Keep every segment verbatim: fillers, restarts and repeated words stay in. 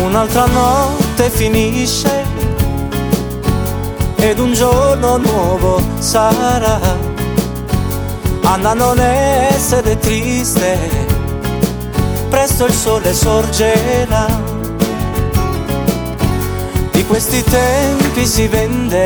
un'altra notte finisce ed un giorno nuovo sarà. Anna, non essere triste, presto il sole sorgerà. Di questi tempi si vende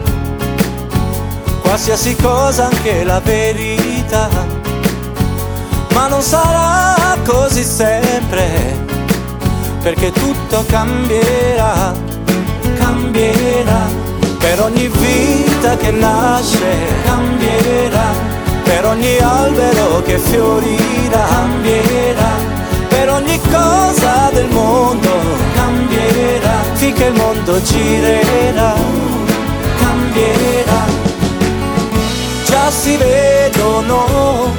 qualsiasi cosa, anche la verità, ma non sarà così sempre, perché tutto cambierà, cambierà. Per ogni vita che nasce cambierà, per ogni albero che fiorirà cambierà, per ogni cosa del mondo cambierà, finché il mondo girerà, cambierà. Già si vedono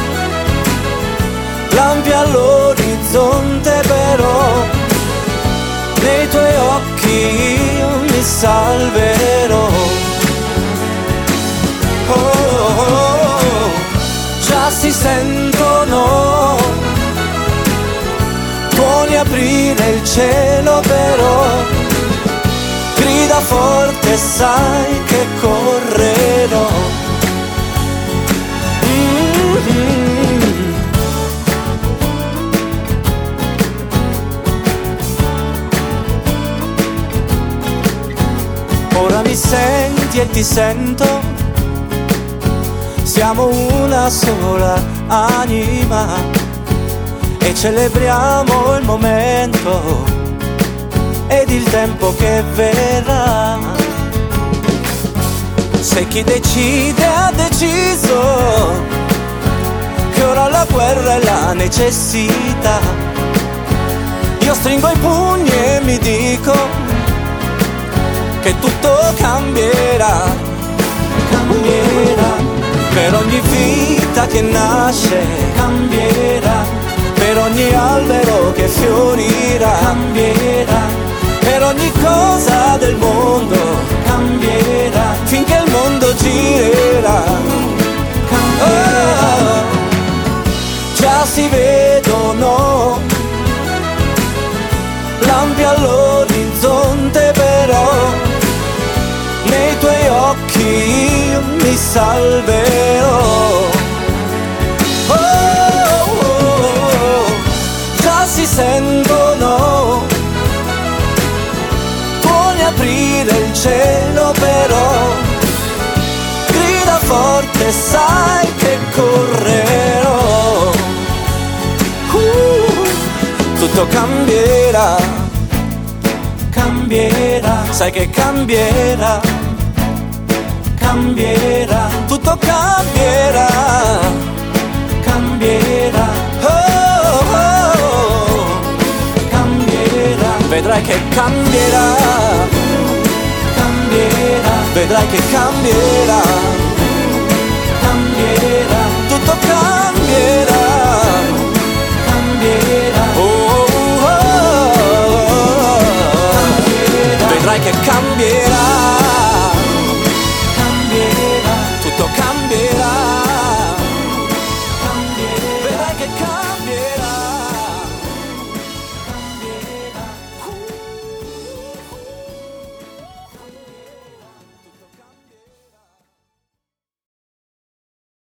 lampi all'orizzonte, però nei tuoi occhi io mi salverò. Oh, oh, oh, già si sentono tuoni aprire il cielo, però grida forte, sai che correrò. Mm-hmm. Ora mi senti e ti sento, siamo una sola anima e celebriamo il momento ed il tempo che verrà. Se chi decide ha deciso che ora la guerra è la necessità, io stringo i pugni e mi dico che tutto cambierà, cambierà. Per ogni vita che nasce cambierà, per ogni albero che fiorirà cambierà, per ogni cosa del mondo cambierà, finché il mondo girerà, cambierà. Oh, già si vedono lampi all'orizzonte, però nei tuoi occhi io mi salverò. Oh, oh, oh, già si sentono tuoni aprire il cielo, però grida forte, sai che correrò. Uh, tutto cambierà, cambierà, sai che cambierà, cambierà, tutto cambierà, cambierà, oh, oh, oh, cambierà, vedrai che cambierà, cambierà, vedrai che cambierà.